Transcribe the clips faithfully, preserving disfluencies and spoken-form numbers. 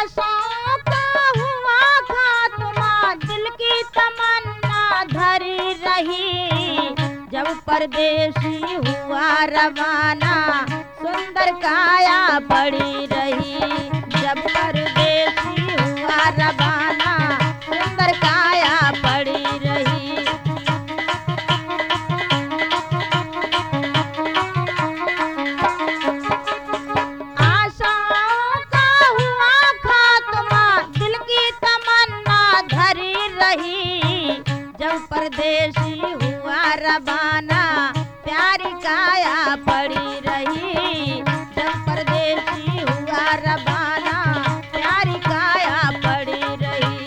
आशाओं का हुआ खात्मा, दिल की तमन्ना धरी रही। जब परदेसी हुआ रवाना, सुंदर काया पड़ी रही। जब परदेसी हुआ रवाना, सुंदर काया पड़ी रही। आशाओं का हुआ खात्मा, दिल की तमन्ना धरी रही। जब परदेसी हुआ रवाना, प्यारी काया पड़ी रही। जब परदेसी हुआ रवाना, प्यारी काया पड़ी रही।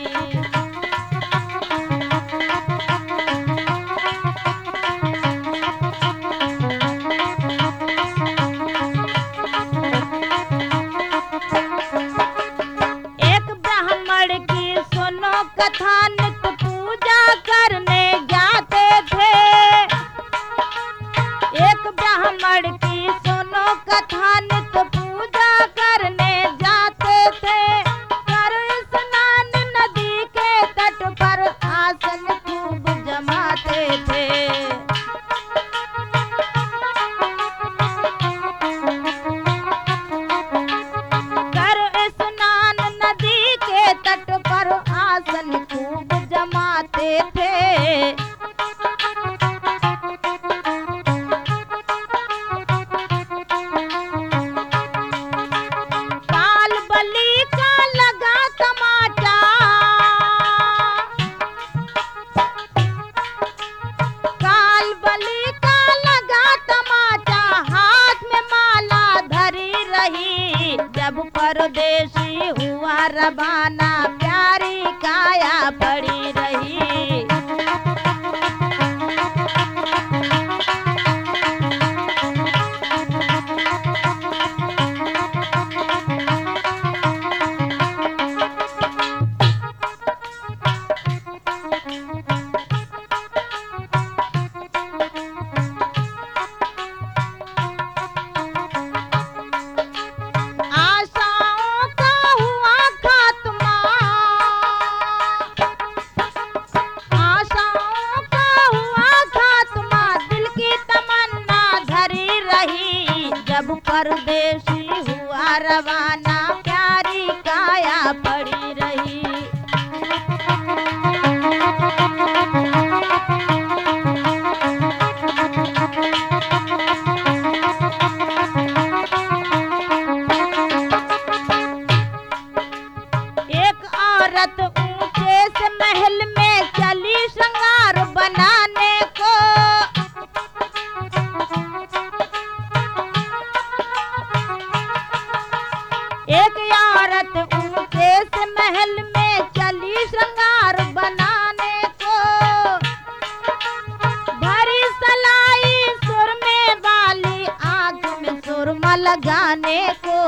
एक ब्राह्मण की सुनो कथा, नित्य पूजा करने जाते थे। एक ब्राह्मण की सुनो कथा, नित्य पूजा करने जाते थे। कर स्नान नदी के तट पर, आसन खूब जमाते थे। कर स्नान नदी के तट पर, आसन खूब जमाते थे। काल बलि का लगा तमाचा, काल बलि का लगा तमाचा, हाथ में माला धरी रही। जब परदेसी हुआ रवाना, प्यारी काया पड़ी रही। आशाओं का हुआ खात्मा, आशाओं का हुआ खात्मा, दिल की तमन्ना धरी रही। जब परदेसी हुआ रवाना, प्यारी काया पड़ी रही। एक औरत ऊंचे से महल में चली श्रृंगार बनाने को। एक औरत ऊंचे से महल में चली श्रृंगार बनाने को। भरी सलाई सुरमे वाली, आंख में सुरमा लगाने को।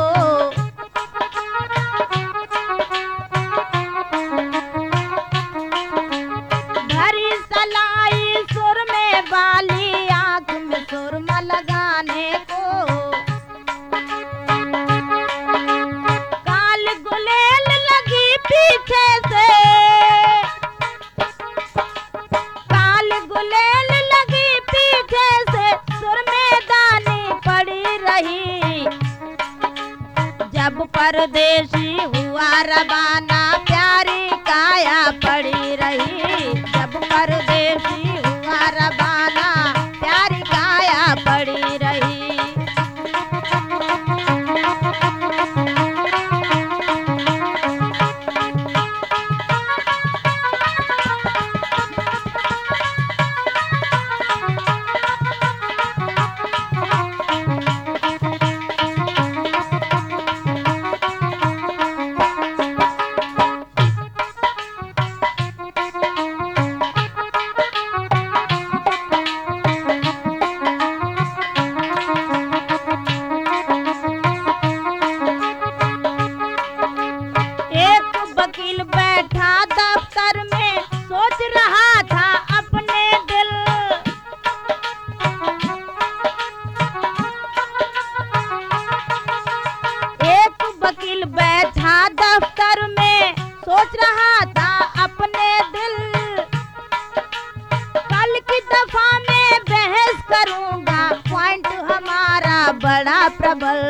भरी सलाई सुरमे वाली, आंख में सुरमा लगाने को। काल गुलेल लगी पीछे से, काल गुलेल लगी पीछे से, सुरमेदानी पड़ी रही। जब परदेसी हुआ रवाना, प्यारी काया पड़ी रही। जब परदेसी हुआ रवाना, प्यारी काया पड़ी रही। दफ्तर सोच रहा था अपने दिल, कल की दफा में बहस करूंगा, पॉइंट हमारा बड़ा प्रबल।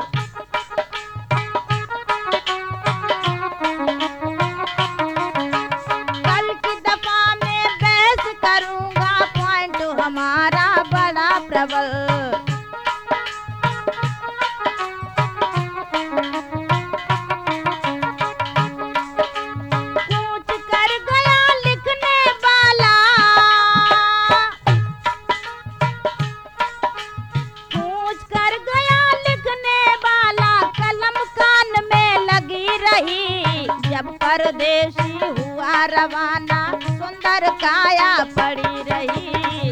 कल की दफा में बहस करूंगा, पॉइंट हमारा बड़ा प्रबल। जब परदेसी हुआ रवाना, सुंदर काया पड़ी रही।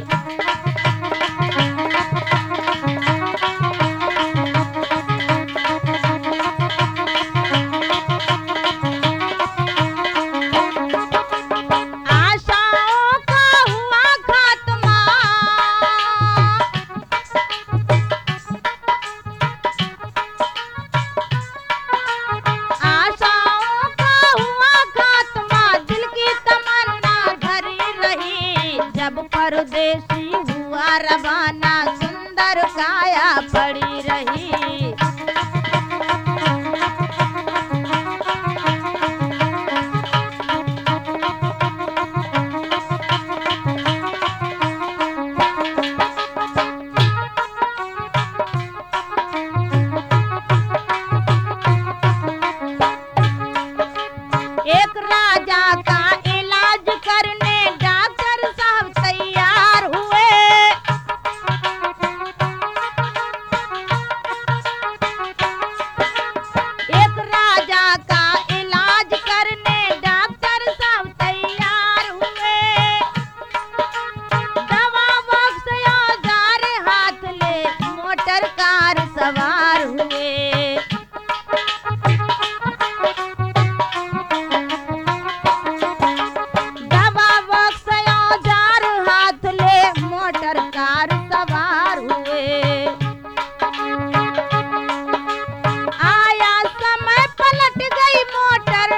आशाओं का हुआ खात्मा, आशाओं का हुआ खात्मा, दिल की तमन्ना धरी रही। जब परदेसी हुआ रवाना, सुंदर काया पड़ी रही। एक राजा का इलाज करने डॉक्टर साहब तैयार हुए। एक राजा का इलाज करने डॉक्टर साहब तैयार हुए। दवा बॉक्स औजार हाथ ले, मोटर कार सवार हुए। दवा बॉक्स औजार हाथ ले, मोटर कार सवार हुए। आया समय पलट गई मोटर,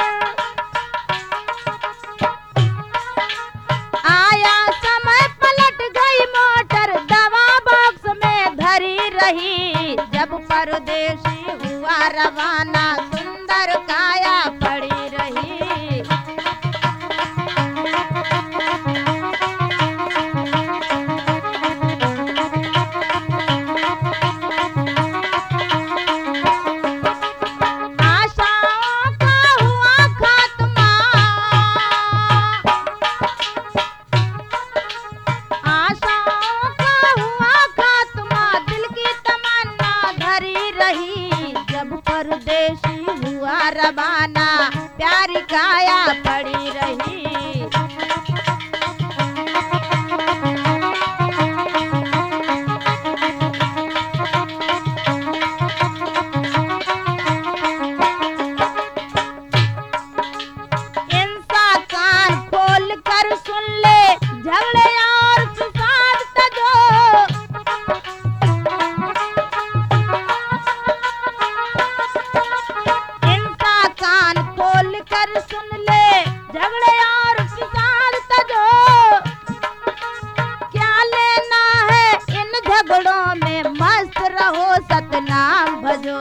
आया समय पलट गई मोटर, दवा बॉक्स में धरी रही। जब परदेसी हुआ रवाना, सुंदर काया पड़ी रही। आशाओं का हुआ खात्मा, आशाओं का हुआ खात्मा, दिल की तमन्ना धरी रही। जब परदेसी हुआ रवाना, प्यारी काया पड़ी रही। इंसान कान खोल कर सुन ले, झगड़े और फिसाद तजो। इंसान कान खोल कर सुन ले, झगड़े और फिसाद तजो। क्या लेना है इन झगड़ों में, मस्त रहो सतनाम भजो।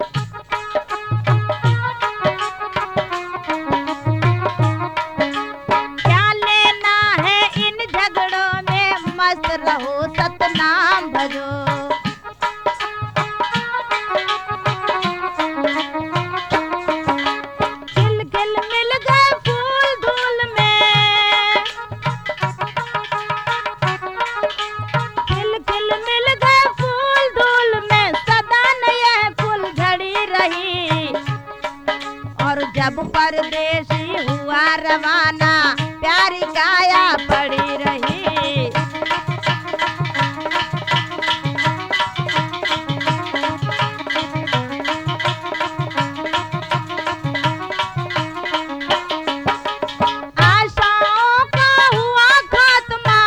क्या लेना है इन झगड़ों में, मस्त रहो सतनाम भजो। खिल खिल मिल गए फूल धूल में, खिल खिल मिल गए फूल धूल में, सदा नए फूल झड़ी रही। और जब परदेसी हुआ रवाना, प्यारी काया पड़ी रही। आशाओं का हुआ खात्मा,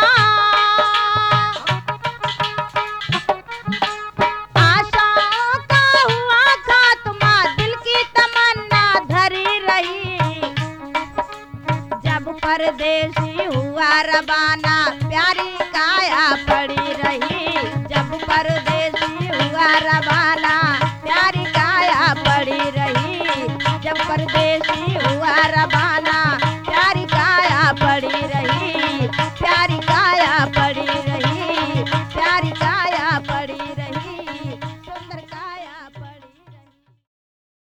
आशाओं का हुआ खात्मा, दिल की तमन्ना धरी रही। परदेसी हुआ रवाना